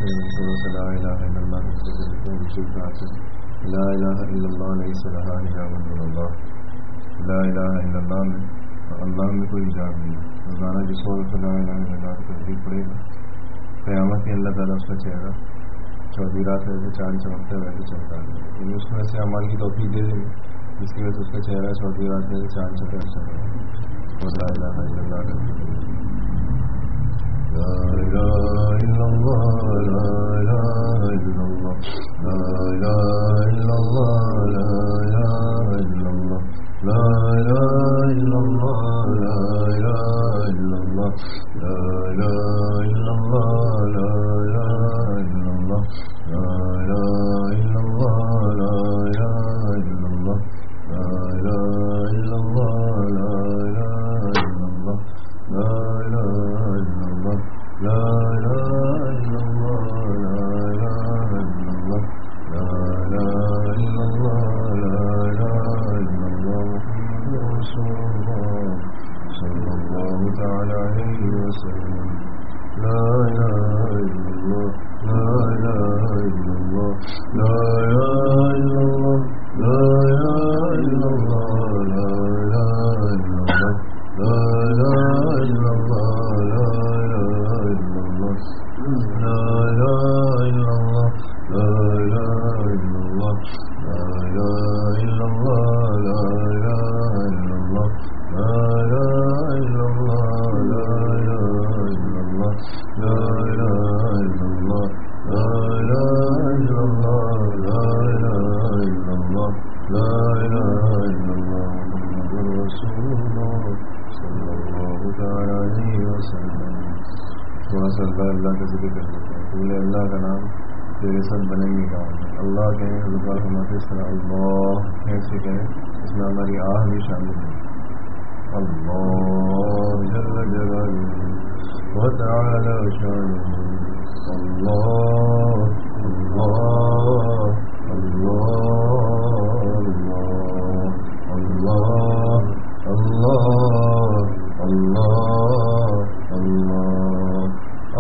تھوڑا سا لا الہ الا اللہ لا الہ الا اللہ لیس لہا حجاب من اللہ. لا الہ الا اللہ میں اللہ میں کوئی حجاب نہیں. روزانہ جس وقت لا الہ الا اللہ کی تصدیق پڑے گا قیامت میں اللہ تعالیٰ اس کا چہرہ چوتھی رات ویسے چاند چمکتا ہے ویسے چمکا دے گا. یعنی اس کو ایسے اعمال کی توفیق دے دیں گے جس کی وجہ سے اس کا چہرہ چوتھی رات ویسے چاند چمکتا ہے. اور لا الہ الا اللہ لا الہ الا اللہ لا الہ الا اللہ لا الہ الا اللہ لا الہ الا اللہ لا الہ الا اللہ لا الہ الا اللہ لا الہ الا اللہ لا الہ الا اللہ لا الہ الا اللہ لا الہ الا اللہ لا الہ الا اللہ لا الہ الا اللہ لا الہ الا اللہ لا الہ الا اللہ لا الہ الا اللہ لا الہ الا اللہ لا الہ الا اللہ محمد رسول اللہ صلی اللہ تعالی علیہ وسلم. لا الہ الا اللہ لا الہ الا اللہ لا الہ الا اللہ لا الہ الا اللہ لا الہ الا اللہ لا الہ الا اللہ لا الہ الا اللہ لا الہ الا اللہ لا الہ الا اللہ لا الہ الا اللہ لا الہ الا اللہ لا الہ الا اللہ لا الہ الا اللہ لا الہ الا اللہ لا الہ الا اللہ لا الہ الا اللہ لا الہ الا اللہ محمد رسول اللہ صلی اللہ تعالی علیہ وسلم. تھوڑا سا اللہ کا ذکر کر لیتے ہیں. پورے اللہ کا نام تیرے سب بنے گی کام. اللہ کہیں اللہ ہمارے اس طرح اللہ کیسے کہیں اس میں ہماری آہ بھی شامل ہے. اللہ جل جلالہ وتعالی شانہ. اللہ اللہ اللہ اللہ اللہ اللہ اللہ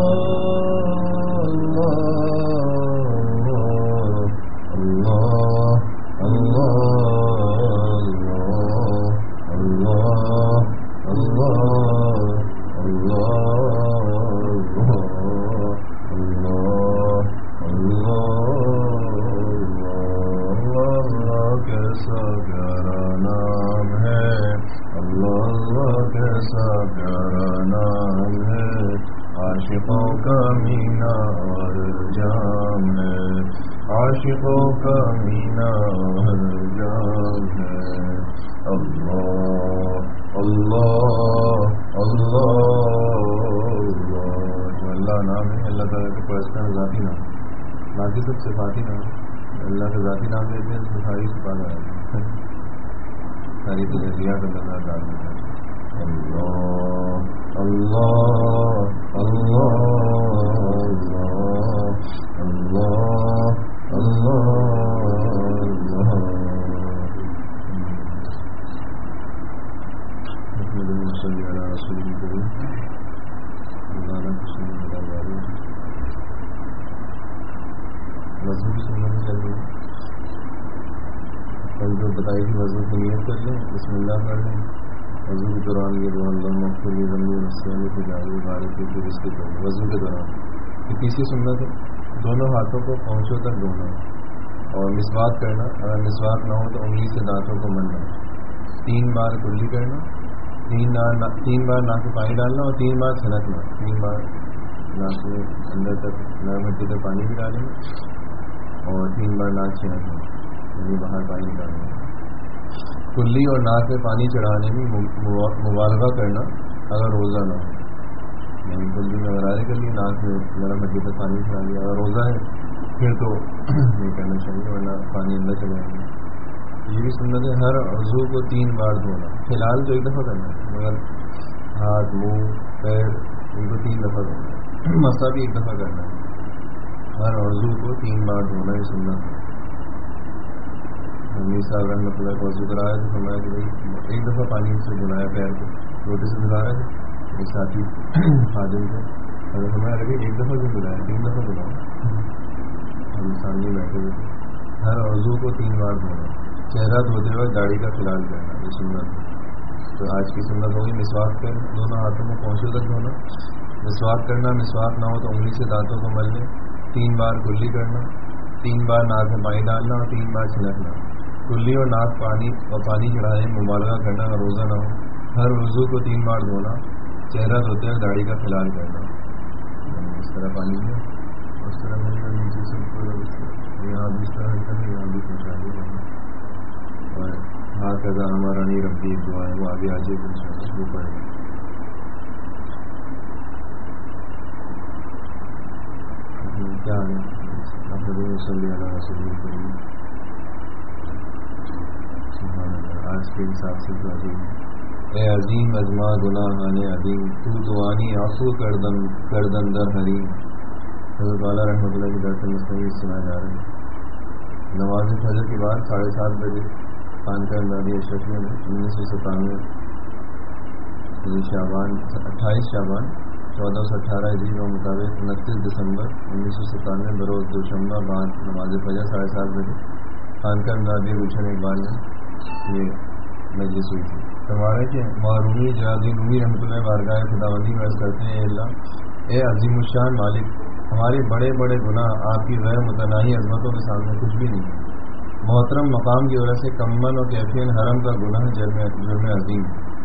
عاشقوں کا مینہ ہر جام ہے. اللہ اللہ اللہ اللہ نام ہے. اللہ تعالیٰ کا پرسنل ذاتی نام باقی سب صفاتی نام. اللہ کا ذاتی نام لیتے ہیں اس میں ساری صفات آ ساری تجزیات اللہ ڈال دیتے ہیں. اللہ اللہ اللہ اللہ وضو کی سنت چل رہی ہے. کل جو بتائی تھی وضو کی نیت کر لیں بسم اللہ پڑھ لیں. وضو کے دوران یہ دعا اللہ مغفر لی ذنبی ونسیانی فی جاری بارک فی رزقی پڑھیں وضو کے دوران. یہ تیسری سنت ہے. دونوں ہاتھوں کو پہنچوں تک دھونا اور مسواک کرنا. اگر مسواک نہ ہو تو انگلی سے دانتوں کو ملنا. 3 بار کلی کرنا. 3 بار ناک میں پانی ڈالنا اور 3 بار چھنکنا. 3 بار ناک میں اندر تک نرم ہڈی تک پانی بھی ڈالیں اور 3 بار ناک چھنکنا یعنی باہر پانی ڈالنا. کلی اور ناک میں پانی چڑھانے میں مبالغہ کرنا اگر روزہ نہ ہو. یعنی کلی میں غرارے کر لی ناک میں نرم ہڈی تک پانی چڑھا لیا. اگر روزہ ہے پھر تو نہیں کرنا چاہیے ورنہ پانی اندر چلے جائیں گے. یہ بھی سنت ہے. ہر عضو کو 3 بار دھونا. فی الحال تو 1 دفعہ کرنا ہے مگر ہاتھ منہ پیر ان کو 3 دفعہ کرنا ہے. مسا بھی 1 دفعہ کرنا ہے. ہر عضو کو 3 بار دھونا یہ سنت ہے. صاحب رحمۃ اللہ کو وضو کرایا تو فرمایا کہ بھائی 1 دفعہ پانی سے دھلایا پیر کو. روٹی سے دھلا رہے تھے ایک ساتھی خادم کو ہمارے ابھی ایک دفعہ بھی بلایا 3 دفعہ بلایا. ہم سامنے بیٹھے ہوئے. ہر عضو کو 3 بار دھونا. چہرہ دھوتے وقت داڑھی کا خلال کرنا, یہ سنت ہے. تو آج کی سنت ہوگی مسواک کرنا, دونوں ہاتھوں میں پہنچوں تک دھونا. مسواک کرنا, مسواک نہ ہو تو انگلی سے دانتوں کو مل لیں. 3 بار کلی کرنا, 3 بار ناک میں پانی ڈالنا اور 3 بار چھنکنا. کلی اور ناک پانی چڑھانے مبالغہ کرنا اگر روزہ نہ ہو. ہر وضو کو 3 بار دھونا. چہرہ دھوتے ہوئے داڑھی کا خلال کرنا. اس طرح پانی میں اس طرح میری نیچے سے یہاں بھی اس طرح کرنا, یہاں بھی پہنچا دیا. اور ہاتھ کا ہمارا نہیں ربی دعا ہے, وہ آگے آجے وہ پڑے گا. کیا ہے آج کے حساب سے تو عظیم. اے عظیم ازما گناہ آنے عظیم, تو آنی آنسو کردن در حریم. حضرت والا رحمۃ اللہ کی درس مستقبل سنا جا رہا ہے. نماز فجر کے بعد 7:30 بجے خانقاہ امدادیہ اشرفیہ میں 1997 شعبان 28 شعبان 1418 ہجری کے مطابق 29 دسمبر 1997 بروز دوشنبہ بعد نماز فجر 7:30 بجے خانقاہ امدادیہ گلشن اقبال میں یہ مجلس ہوئی تھی. ہمارے کہ معرومی جلالدین رومی رحمۃ اللہ بارگاہ خداوندی میں عرض کرتے ہیں, اے اللہ اے عظیم الشان مالک, ہمارے بڑے بڑے گناہ آپ کی غیر متناہی عظمتوں کے سامنے کچھ بھی نہیں. محترم مقام کی وجہ سے کمن اور کیفین حرم کا گناہ جرم عظیم.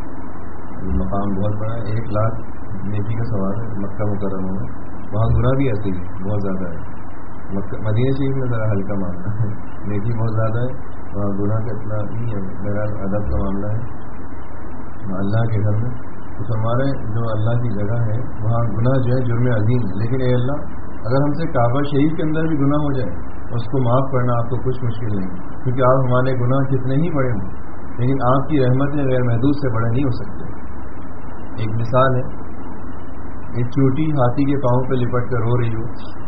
یہ مقام بہت بڑا ہے, 1 لاکھ نیکی کا سوال ہے مکہ مکرمہ میں. وہاں گناہ بھی ایسے ہی بہت زیادہ ہے. مدینہ شریف میں ذرا ہلکا معاملہ ہے, نیکی بہت زیادہ ہے, وہاں گناہ کا اتنا نہیں ہے. بہرحال ادب کا معاملہ ہے اللہ کے گھر میں. تو ہمارے جو اللہ کی جگہ ہے وہاں گناہ جو ہے جرم عظیم. لیکن اے اللہ اگر ہم سے کعبہ شریف کے اندر بھی گناہ ہو جائے اس کو معاف کرنا آپ کو کچھ مشکل نہیں, کیونکہ آپ ہمارے گناہ کتنے ہی بڑے ہوں لیکن آپ کی رحمتیں غیر محدود سے بڑے نہیں ہو سکتے. ایک مثال ہے, ایک چوٹی ہاتھی کے پاؤں پہ لپٹ کر رو رہی ہو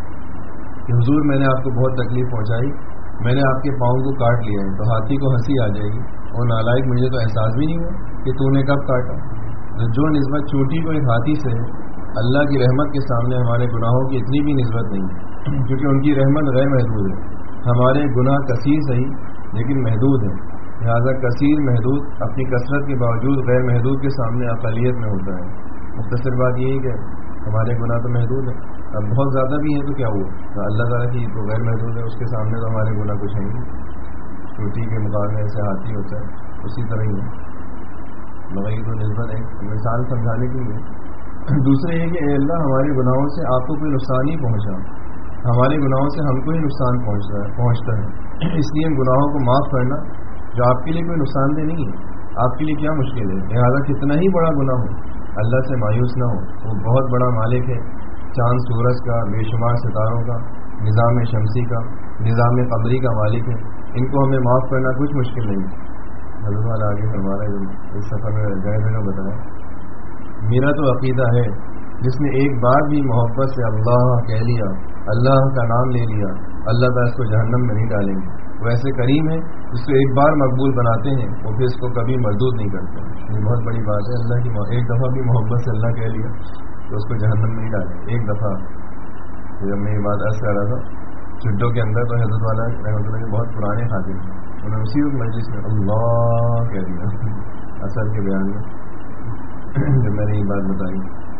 کہ حضور میں نے آپ کو بہت تکلیف پہنچائی, میں نے آپ کے پاؤں کو کاٹ لیا ہے. تو ہاتھی کو ہنسی آ جائے گی, اور نالائق مجھے تو احساس بھی نہیں ہوا کہ تو نے کب کاٹا. تو جو نسبت چوٹی کو ایک ہاتھی سے اللہ کی رحمت کے سامنے ہمارے گناہوں کی اتنی بھی نسبت نہیں ہے, کیونکہ ان کی رحمت غیر محدود ہے. ہمارے گناہ کثیر صحیح لیکن محدود ہیں, لہٰذا کثیر محدود اپنی کثرت کے باوجود غیر محدود کے سامنے اقلیت میں ہوتا ہے. مختصر بات یہی کہ ہمارے گناہ تو محدود ہیں, اب بہت زیادہ بھی ہیں تو کیا ہوا, تو اللہ تعالیٰ کی تو غیر محدود ہے, اس کے سامنے تو ہمارے گناہ کچھ ہیں نہیں. چوٹی کے مقابلے سے ہاتھی ہوتا ہے اسی طرح ہی ہے, مگر یہ تو نسبت ایک مثال سمجھانے کے لیے. دوسرے یہ کہ اے اللہ ہمارے گناہوں سے آپ کو کوئی نقصان نہیں پہنچا, ہمارے گناہوں سے ہم کو ہی نقصان پہنچتا ہے. اس لیے ان گناہوں کو معاف کرنا جو آپ کے لیے کوئی نقصان دہ نہیں ہے, آپ کے لیے کیا مشکل ہے. لہٰذا کتنا ہی بڑا گناہ ہو اللہ سے مایوس نہ ہو, وہ بہت بڑا مالک ہے, چاند سورج کا, بے شمار ستاروں کا, نظام شمسی کا, نظام قمری کا مالک ہے. ان کو ہمیں معاف کرنا کچھ مشکل نہیں. حضرت والا آگے فرما رہا ہے, اس سفر میں گئے میں بتایا, میرا تو عقیدہ ہے جس نے ایک بار بھی محبت سے اللہ کہہ لیا, اللہ کا نام لے لیا, اللہ تعالیٰ اس کو جہنم میں نہیں ڈالیں گے. وہ ایسے کریم ہے جس کو ایک بار مقبول بناتے ہیں وہ پھر اس کو کبھی مردود نہیں کرتے. یہ بہت بڑی بات ہے. اللہ کی ایک دفعہ بھی محبت سے اللہ کہہ لیا تو اس کو جہنم میں نہیں ڈالیں. ایک دفعہ جب میں یہ بات عرض کر رہا تھا چڈو کے اندر, تو حضرت والا رحمۃ اللہ کے بہت پرانے خادم ہیں, انہوں نے اسی مجلس میں اللہ کہہ دیا اثر کے بیان میں. جب میں نے یہ بات بتائی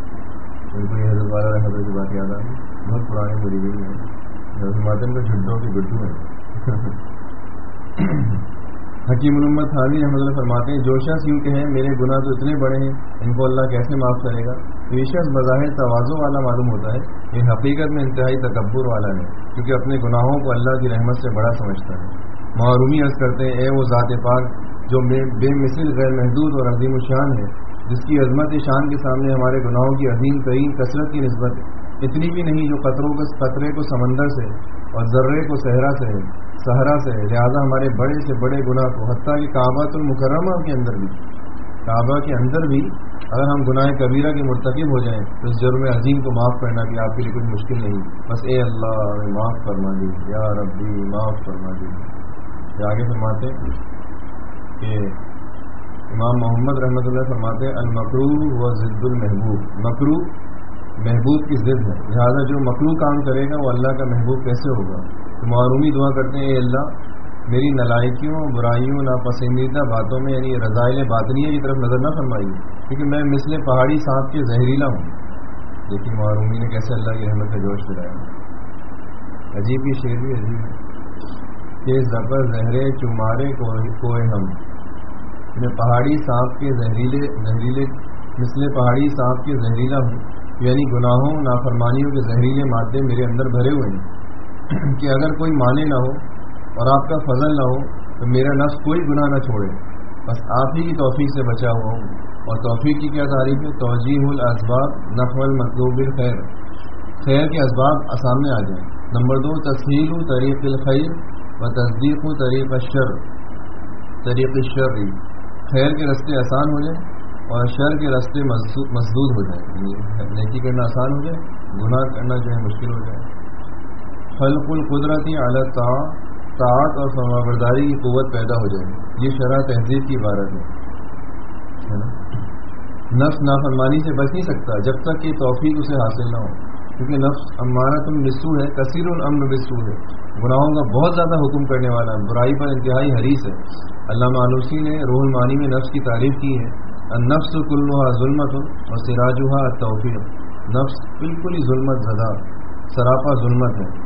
ان کو یہ حضرت والا رحمۃ اللہ کی بات یاد آئی. بہت پرانے مریدین ہیں, حضرت ماتم کے چڈو کے گڈو ہیں. حکیم الامت تھانوی رحمۃ اللہ فرماتے ہیں, جو شخص یوں کہیں میرے گناہ تو اتنے بڑے ہیں ان کو اللہ کیسے معاف کرے گا, تو یہ شخص بظاہر تواضع والا معلوم ہوتا ہے, یہ حقیقت میں انتہائی تکبر والا ہے, کیونکہ اپنے گناہوں کو اللہ کی رحمت سے بڑا سمجھتا ہے. معرومی عرض کرتے ہیں, اے وہ ذات پاک جو بے مثل غیر محدود اور عظیم الشان ہے, جس کی عظمت شان کے سامنے ہمارے گناہوں کی عظیم ترین کثرت کی نسبت اتنی بھی نہیں جو قطرے کو سمندر سے اور ذرے کو صحرا سے ہے. لہٰذا ہمارے بڑے سے بڑے گناہ کو, حتیٰ کہ کعبہ المکرمہ کے اندر بھی, کعبہ کے اندر بھی اگر ہم گناہ کبیرہ کے مرتکب ہو جائیں تو اس جرم عظیم کو معاف کرنا بھی آپ کے لیے کچھ مشکل نہیں. بس اے اللہ معاف فرما دی, یا ربی معاف فرما دی. آگے فرماتے کہ امام محمد رحمۃ اللہ فرماتے المکروہ و ضد المحبوب. مکروہ محبوب کی ضد ہے، لہٰذا جو مکروہ کام کرے گا وہ اللہ کا محبوب کیسے ہوگا؟ تو معرومی دعا کرتے ہیں، اے اللہ میری نلائکیوں، برائیوں، ناپسندیدہ باتوں میں یعنی رذائل باطنیہ کی طرف نظر نہ فرمائیے، کیونکہ میں مثل پہاڑی سانپ کے زہریلا ہوں۔ دیکھیے معرومی نے کیسے اللہ کی رحمت کا جوش دلایا، عجیب یہ شعر بھی عجیب ہے کہ زبر زہرے چمارے کوئے ہم، میں پہاڑی سانپ کے زہریلے مثل پہاڑی سانپ کے زہریلا ہوں، یعنی گناہوں نافرمانیوں کے زہریلے مادے میرے اندر بھرے ہوئے ہیں کہ اگر کوئی مانے نہ ہو اور آپ کا فضل نہ ہو تو میرا نفس کوئی گناہ نہ چھوڑے، بس آپ ہی کی توفیق سے بچا ہوا ہوں۔ اور توفیق کی کیا تعریف ہے؟ توجیہ الاسباب نفع المطلوب الخیر، خیر کے اسباب سامنے آ جائیں۔ نمبر 2 تسہیل طریق الخیر و تصدیق طریق الشر، خیر کے راستے آسان ہو جائیں اور شر کے راستے مسدود ہو جائیں، نیکی کرنا آسان ہو جائے، گناہ کرنا جو ہے مشکل ہو جائے۔ خلق القدرتی علی طاعت اور فرمانبرداری کی قوت پیدا ہو جائے، یہ شرح تہذیب کی عبارت ہے نا۔ نفس نافرمانی سے بچ نہیں سکتا جب تک کہ توفیق اسے حاصل نہ ہو، کیونکہ نفس امارۃ بالسوء ہے، کثیر الامر بالسوء ہے، گناہوں کا بہت زیادہ حکم کرنے والا، برائی پر انتہائی حریص ہے۔ علامہ آلوسی نے روح المعانی میں نفس کی تعریف کی ہے، النفس کلها ظلمت وسراجها التوفیق، نفس بالکل ہی ظلمت زدہ، سراپا ظلمت ہے۔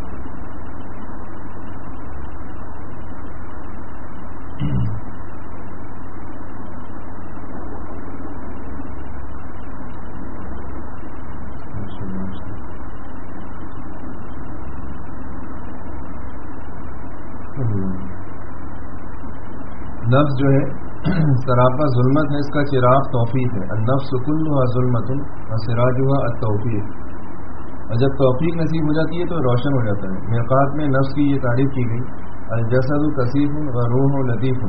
نفس جو ہے سراپا ظلمت ہے، اس کا چراغ توفیق ہے۔ النفس کلها ظلمت وسراجها التوفیق، اور جب توفیق نصیب ہو جاتی ہے تو روشن ہو جاتا ہے۔ میقات میں نفس کی یہ تعریف کی گئی، الجسد کثیف وروح لطیف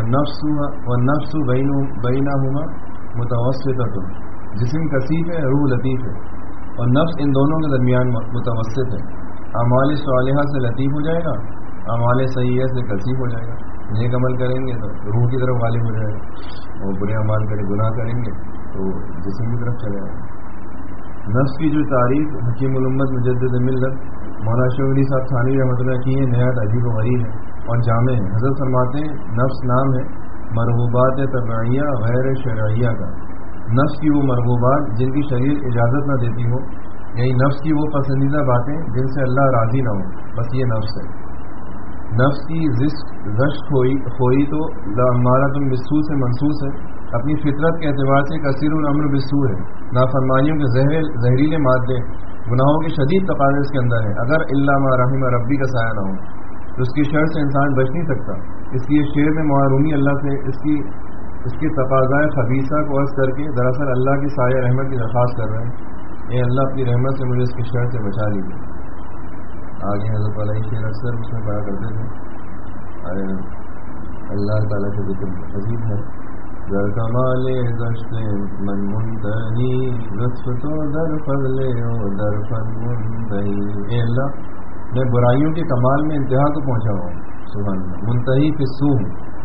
والنفس بینہما متوسطۃ، جسم کثیف ہے، روح لطیف ہے، اور نفس ان دونوں کے درمیان متوسط ہے۔ اعمال صالحہ سے لطیف ہو جائے گا، اعمال سیئہ سے کثیف ہو جائے گا۔ نیک عمل کریں گے تو روح کی طرف غالب ہو جائے گا، اور برے اعمال کریں گناہ کریں گے تو جسم کی طرف چلے جائے گا۔ نفس کی جو تعریف حکیم الامت مجدد ملت مولانا شوقی صاحب تھانوی رحمۃ اللہ کی ہے، نہایت عجیب و غریب ہے اور جامع ہے۔ حضرت فرماتے ہیں نفس نام ہے مرغوبات طبعیہ غیر شرعیہ کا، نفس کی وہ مرغوبات جن کی شریعت اجازت نہ دیتی ہو، یعنی نفس کی وہ پسندیدہ باتیں جن سے اللہ راضی نہ ہو، بس یہ نفس ہے۔ نفس کی زشت خوئی تو لامارۃ بالسوء سے منصوص ہے، اپنی فطرت کے اعتبار سے کثیر الامر بالسوء ہے، نافرمانیوں کے زہریلے مادے، گناہوں کے شدید تقاضے اس کے اندر ہے۔ اگر الا ما رحم ربی کا سایہ نہ ہو تو اس کی شر سے انسان بچ نہیں سکتا۔ اس لیے شعر میں معرومی اللہ سے اس کے تقاضۂ خبیثہ کو عرض کر کے دراصل اللہ کی سایہ رحمت کی درخواست کر رہے ہیں، اے اللہ اپنی رحمت سے مجھے اس کی شر سے بچا لیجیے۔ آگے حضرت علیہ شعر اکثر اس میں پڑھا کرتے تھے، اللہ تعالیٰ کے ذکر عجیب ہے، در کمال گشت من منتہی لطف تو در فضل و در فن منتہی، اے اللہ میں برائیوں کے کمال میں انتہا کو پہنچا ہوں، سبحان اللہ، منتہی فی السوء،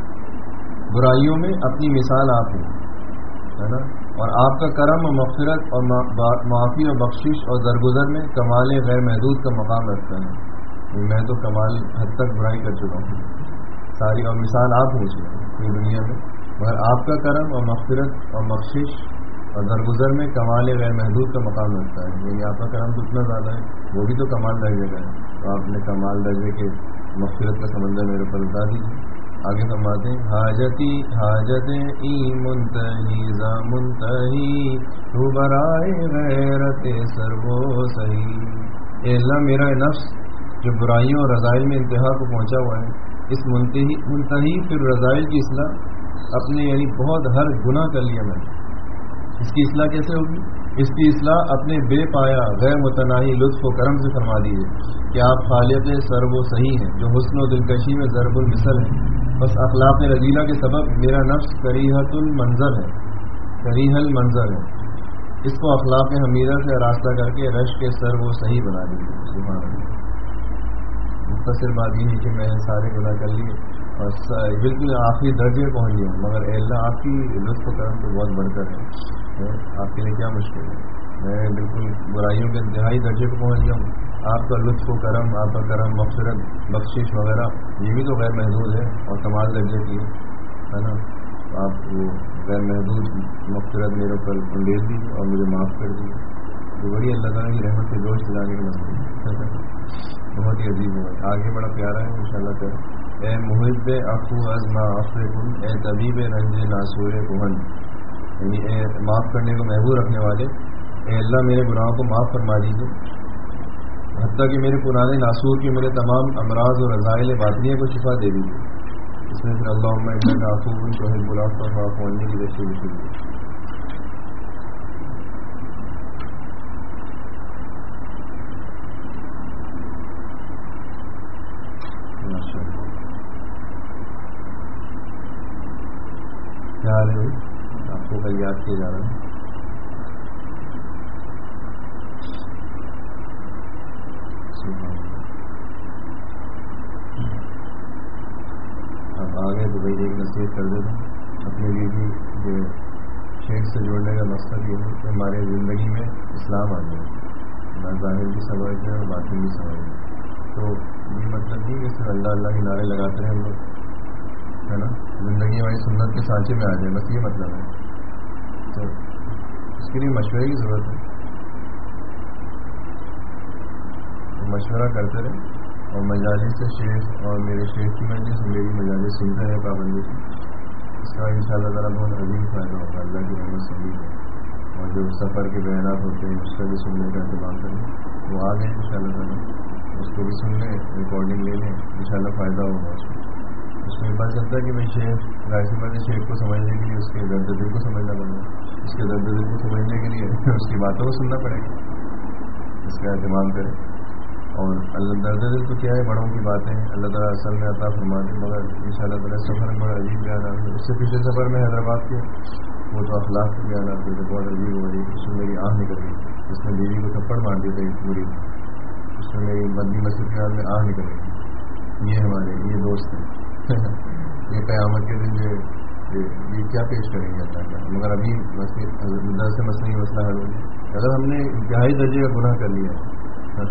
برائیوں میں اپنی مثال آپ ہے نا، اور آپ کا کرم اور مغفرت اور معافی اور بخشش اور درگزر میں کمال غیر محدود کا مقام رکھتا ہے۔ میں تو کمال حد تک برائی کر چکا ہوں ساری، اور مثال آپ ہو چکے پوری دنیا میں، مگر آپ کا کرم اور مغفرت اور بخشش اور درگزر میں کمال غیر محدود کا مقام رکھتا ہے، یعنی آپ کا کرم تو اتنا زیادہ ہے، وہ بھی تو کمال درجے کا ہے، تو آپ نے کمال درجے کے مغفرت کا سمندر میرے پر بتا دیجیے۔ آگے فرماتے ہیں حاجت ای منتہی ذا منتہی تو برائے غیرت سرو سہی، اے اللہ میرا نفس جو برائیوں اور رذائل میں انتہا کو پہنچا ہوا ہے، اس منتہی پھر رذائل کی اصلاح اپنے یعنی بہت ہر گناہ کر لیا میں نے، اس کی اصلاح کیسے ہوگی؟ اس کی اصلاح اپنے بے پایا غیر متناہی لطف و کرم سے فرما دیجیے کہ آپ خالق سرو و صحیح ہیں جو حسن و دلکشی میں ضرب المثل ہے، بس اخلاق رذیلہ کے سبب میرا نفس کریہۃ المنظر ہے، اس کو اخلاق حمیدہ سے راستہ کر کے رش کے سر وہ صحیح بنا دیجیے۔ سبحان اللہ، مختصر بات یہ ہے کہ میں سارے گناہ کر لیے اور بالکل آخری درجے پہنچ گیا، مگر اے اللہ آپ کی لطف و کرم تو بہت بڑھ کر ہے، آپ کے لیے کیا مشکل ہے، میں بالکل برائیوں کے انتہائی درجے کو پہنچ گیا ہوں. آپ کا لطف و کرم، آپ کا کرم، مغفرت، بخشش وغیرہ یہ بھی تو غیر محدود ہے اور کمال درجے کی ہے نا. آپ وہ غیر محدود مغفرت میرے اوپر انڈیل دیجیے اور مجھے معاف کر دیجیے. تو بڑی اللہ تعالیٰ کی رحمت سے جوش دلانے کا مسئلہ بہت ہی عجیب ہے. آگے بڑا پیارا ہے انشاءاللہ تعالیٰ. اے محب عفو از ما عفوکم، اے طبیب رنج ناسور کہن، یعنی اے معاف کرنے کو محبوب رکھنے والے، اے اللہ میرے گناہوں کو معاف فرما دیجیے، حتیٰ کہ میرے پرانے ناسور کے میرے تمام امراض اور رضائل باطنیہ کو شفا دے دیجیے. اس میں پھر اللہم انک عفو تحب العفو فاعف عنی کی وجہ سے کیا حال ہے بھائی؟ آپ کو کل یاد کیا جا رہا ہے. اب آگے تو بھائی ایک نصیحت کر دیتا ہوں اپنے لیے بھی. یہ شیخ سے جوڑنے کا مقصد یہ ہے کہ ہمارے زندگی میں اسلام آ جائے، نہ ظاہر بھی سمجھ جائے اور باطن بھی سمجھ جائے. تو یہ مطلب نہیں کہ صرف اللہ اللہ کے نعرے لگاتے رہے ہم لوگ، ہے نا. زندگی ہماری سنت کے سانچے میں آ جائے، بس یہ مطلب ہے. تو اس کے لیے مشورے کی ضرورت ہے. مشورہ کرتے رہے اور مجالس سے شیخ اور میرے شیخ کی مجلس اور میری مجالس سنتے رہے پابندی سے. اس کا انشاءاللہ تعالیٰ بہت عظیم فائدہ ہوگا اللہ کی رحمت سے بھی. اور جو سفر کے بیانات ہوتے ہیں اس کا بھی سننے کا اہتمام کریں، وہ آ گئے انشاءاللہ تعالیٰ، اس کو بھی سن لیں، ریکارڈنگ لے لیں، انشاءاللہ فائدہ ہوگا اس میں. اس میں پتہ چلتا ہے کہ بھائی شیخ ظاہر سی بات ہے، شیخ کو سمجھنے کے لیے اس کے درد دل کو سمجھنا پڑے گا، اس کے درد دل کو سمجھنے کے لیے اس کی باتوں کو سننا پڑے گا. اس کا اہتمام کریں. اور اللہ درد دل تو کیا ہے، بڑوں کی باتیں اللہ تعالیٰ اصل میں عطا فرماتے، مگر انشاءاللہ تعالیٰ سفر میں بڑا عجیب بیانات ہے. اس سے پچھلے سفر میں حیدرآباد کے وہ تو اخلاق کے بیانات تھے، بہت عجیب ہو رہی. اس میں میری آنکھ نکل گئی، اس نے بیوی کو تھپڑ مار دیے تھے پوری، اس میں میری مدنی مسجد کے میں آنکھ نکل گئی. یہ ہمارے یہ دوست ہیں یہ قیامت کے دن یہ کیا پیش کریں گے اللہ کا. مگر ابھی درس مسئلہ مسئلہ حل ہو گیا. اگر ہم نے انتہائی درجے کا گناہ کر لیا ہے،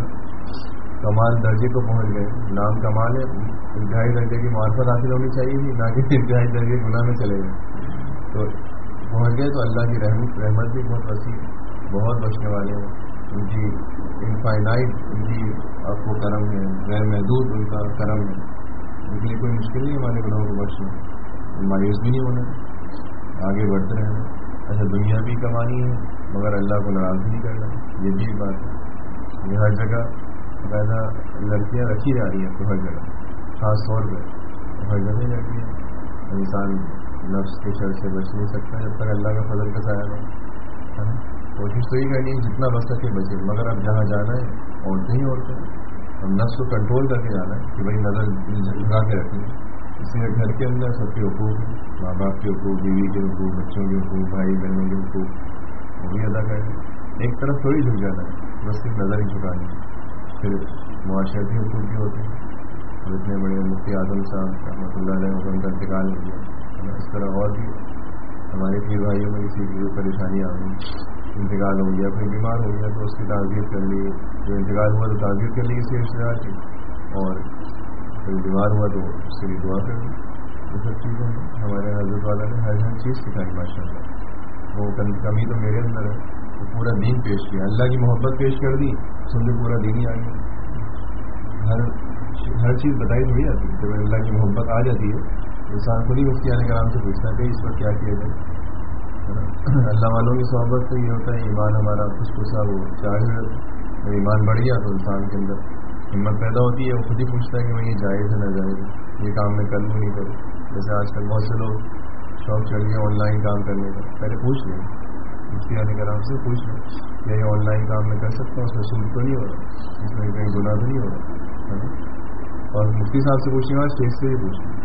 کمال درجے کو پہنچ گئے، نام کمال ہے، انتہائی درجے کی معرفت حاصل ہونی چاہیے تھی، نہ کہ انتہائی درجے گناہ میں چلے گئے. تو پہنچ گئے تو اللہ کی رحمت بھی بہت وسیع، بہت بخشنے والے ہیں. ان کی انفائنائٹ ان کی آپ کو کرم ہے، غیر محدود ان کا کرم ہے. ان کے لیے کوئی مشکل نہیں ہمارے گناہوں کو بخشنا. مایوس بھی نہیں ہونا، آگے بڑھتے رہنا. اچھا دنیا بھی کمانی ہے مگر اللہ کو ناراض نہیں کرنا، یہ بھی ایک بات ہے. یہ ہر جگہ باقاعدہ لڑکیاں رکھی جا رہی ہیں، تو ہر جگہ خاص طور پہ ہر جگہ لڑکیاں. انسان نفس کے شر سے بچ نہیں سکتا جب تک اللہ کا فضل کا سایہ نہ ہے. کوشش تو ہی کرنی ہے جتنا بچ سکے بچے، مگر اب جہاں جانا ہے عورتیں ہی عورتیں، ہم نفس کو کنٹرول کر کے جانا ہے کہ بھائی نظر جھکا کے رکھنی ہے. اس لیے گھر کے اندر سب کے حقوق ہیں، ماں باپ کے حقوق، بیوی کے حقوق، بچوں کے حقوق، بھائی بہنوں کے حقوق، وہ بھی ادا کریں. ایک طرف تھوڑی جھک جانا ہے، بس صرف نظر ہی جھکانی ہے. پھر معاشرتی حقوق بھی ہوتے ہیں. اور اتنے بڑے مفتی اعظم صاحب رحمۃ اللہ علیہ ان کا انتقال ہو گیا. اس طرح اور بھی ہمارے پیر بھائیوں میں کسی کی پریشانی آ گئی، انتقال ہو گیا، پھر بیمار ہو گیا تو اس کی تعزیت کر لی، جو انتقال ہوا تو تعزیت کر لی کسی رشتے دار کی، اور پھر بیمار ہوا تو اس کے لیے دعا کر لی. یہ سب چیزیں ہمارے حضرت والا نے ہر چیز سکھائی ماشاء اللہ. وہ کمی تو میرے اندر ہے، وہ پورا دین پیش کیا، اللہ کی محبت پیش کر دی، سن لی پورا دین ہی آ گیا. ہر چیز بتائی تھوڑی آتی ہے. جب اللہ کی محبت آ جاتی ہے انسان خود ہی مفتی آنے کرام سے پوچھتا ہے کہ اس پر کیا کیا جائے. اللہ والوں کی صحبت سے یہ ہوتا ہے ایمان ہمارا خوش خوشا وہ چاہے جب ایمان بڑھ گیا تو انسان کے اندر ہمت پیدا ہوتی ہے، وہ خود ہی پوچھتا ہے کہ میں یہ جائز ہے نہ جائز ہے، یہ کام میں کر لوں نہیں کروں. جیسے آج کل بہت سے لوگ شوق چڑھ گیا آن لائن کام کرنے کا. پہلے پوچھ لیں مفتی آنے کرام سے، پوچھ لیں کہ یہ آن لائن کام میں کر سکتا ہوں، اس میں سود تو نہیں ہو رہا، اس میں کہیں گناہ تو نہیں ہو رہا. اور مفتی صاحب سے پوچھنے والا شیخ سے ہی پوچھیں.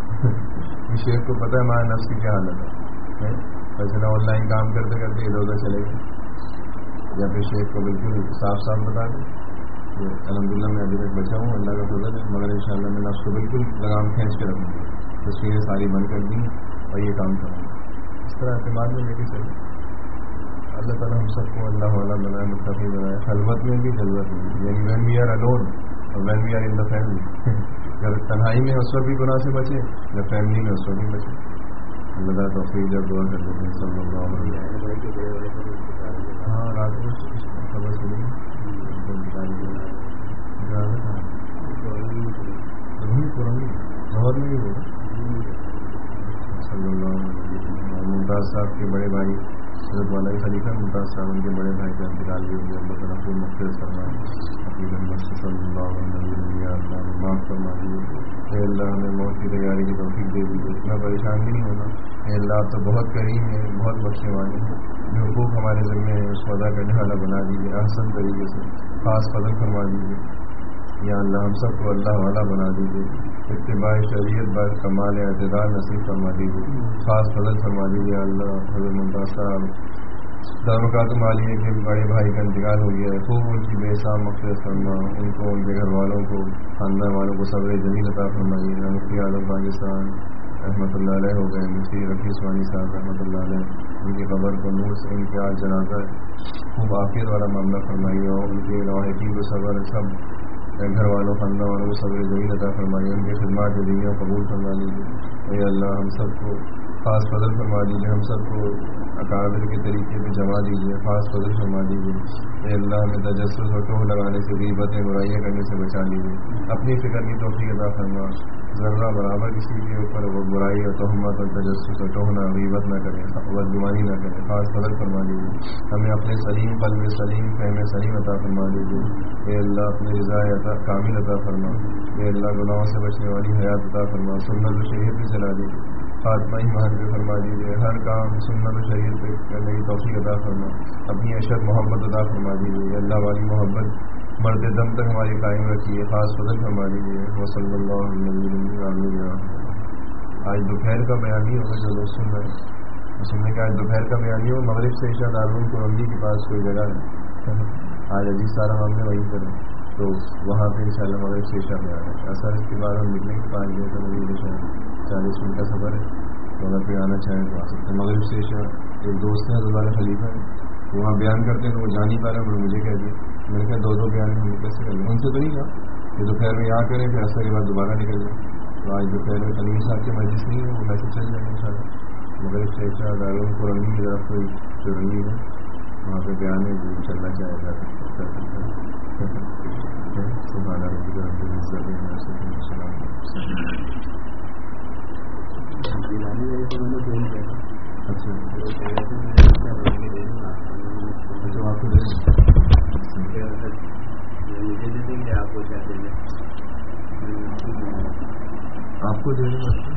شیخ کو پتہ ہے ہمارے نفس کی کیا حالت ہے، ویسے نہ آن لائن کام کرتے کرتے ادھر ادھر چلے گئے، یا پھر شیخ کو بالکل صاف صاف بتا دیں کہ الحمدللہ میں ابھی تک بچا ہوں، اللہ کا فضل ہے، مگر انشاءاللہ میں نفس کو بالکل لگام کھینچ کے رکھوں گا، تصویریں ساری بند کر دیں اور یہ کام کروں گا. اس طرح اعتماد میں لے کے چلیں. اللہ تعالیٰ ہم سب کو اللہ والا بنائے، متقی بنائے، خلوت میں بھی جلوت میں بھی، یعنی وین وی آر الون اور when we are in the family, جب تنہائی میں اس وقت بھی گناہ سے بچے، جب فیملی میں اس وقت بھی بچے. اللہ تعالیٰ توفیق جب دعا کر دیتے ہیں صلی اللہ علیہ وسلم. ہاں رات کو خبر سنی لاہور میں بھی ہوگا. صلی اللہ علیہ وسلم. ممتاز صاحب کے بڑے بھائی حضرت والا خلیفہ ممتاز صاحب، ان کے بڑے بھائی کا انتقال بھی ہوگا. اللہ تعالیٰ کو مغفرت فرمائے، اپنی رحمت سے صلی اللہ علیہ وسلم. اللہ معاف فرما دیجیے. اے اللہ ہمیں موت کی تیاری کی توفیق دے دیجیے، اتنا پریشان بھی نہیں ہونا. اے اللہ آپ تو بہت کریم ہیں، بہت بخشنے والے ہیں. جو حقوق ہمارے ذمے ہیں اس کو ادا کرنے والا بنا دیجیے احسن طریقے سے، خاص فضل فرما دیجیے. یا اللہ ہم سب کو اللہ والا بنا دیجیے، اتباع شریعت بر کمال اعتدال نصیب فرما دیجیے، خاص فضل فرما دیجیے. اللہ حضرت ممتاز صاحب دارالقاتم عالیہ کے بڑے بھائی کا انتقال ہو گیا ہے، خوب ان کی بے حساب مغفرت فرما، ان کو ان کے گھر والوں کو خاندان والوں کو صبر جمیل عطا فرمائیے. مفتی اعظم پاکستان رحمۃ اللہ علیہ ہو گئے، مفتی رفیع عثمانی صاحب رحمۃ اللہ علیہ، ان کی قبر کو نور سے ان کے آج جنازہ خوب عافیت والا معاملہ فرمائیے، اور ان کے لواحقین کو صبر سب گھر والوں خاندان والوں کو صبر جمیل عطا فرمائیے، ان کی خدمات دینی قبول فرما لیجیے. اے اللہ ہم سب کو خاص فضل فرما دیجیے، ہم سب کو اکابر کے طریقے پہ جما دیجیے، خاص فضل فرما دیجیے. اے اللہ ہمیں تجسس اور ٹوہ لگانے سے، غیبتیں برائیاں کرنے سے بچا لیجیے. اپنی فکر کی توفیق عطا فرما، ذرہ برابر کسی کے اوپر وہ برائی اور تہمت اور تجسس اور ٹوہ نہ، غیبت نہ کریں، بدگمانی نہ کریں، خاص فضل فرما دیجیے. ہمیں اپنے سلیم قلب سلیم فہم سلیم عطا فرما دیجیے. اے اللہ اپنی رضا کامل عطا فرما. اے اللہ گناہوں سے بچنے والی حیات عطا فرما، سنت و شریعت پہ چلا دیجیے، خاتمہ ایمان پہ فرما دیجیے، ہر کام سنت و شریعت پہ کرنے کی توفیق عطا فرما. اپنی اشد محبت عطا فرما دیجیے، اللہ والی محبت مرتے دم تک ہماری قائم رکھیے، خاص فضل فرما دیجیے. وصلی اللہ علیہ وسلم. آج دوپہر کا بیان ہی ہوگا، جو لوگ سن رہے ہیں سننے کا، آج دوپہر کا بیان ہی ہو. مغرب سے عشاء دارالعلوم کولمبی کے پاس کوئی جگہ ہے، آج عزیز سارا ہم نے وہیں کریں، تو وہاں پہ انشاءاللہ مغرب سے عشاء بیان ہے. اثر اس کے بعد ہم نکلیں گے 5 بجے تک، مغرب عشاء 40 منٹ کا سفر ہے، تو اگر کوئی آنا چاہیں تو آ سکتے ہیں. مغرب سے عشاء ایک دوست ہے حضرت والا خلیفہ ہے، وہاں بیان کرتے ہیں تو وہ جا نہیں پا رہے، انہوں نے مجھے کہہ دیا. میں نے کہا 2 بیان ہم کیسے کریں، ان سے تو نہیں کہا کہ دوپہر میں یہاں کریں پھر عصر کے بعد دوبارہ نکل جائیں. تو آج دوپہر میں تنویر صاحب کی مجلس نہیں ہے، وہ میسج چل جائیں گے انشاءاللہ. مغرب سے عشاء دارالعلوم کولمبی کی طرف کوئی چڑھنی ہے، وہاں پہ بیان ہے، جو چلنا چاہے گا کر سکتا ہے. سبحان ربک رب العزت عما یصفون وسلام آپ کو دے دیں.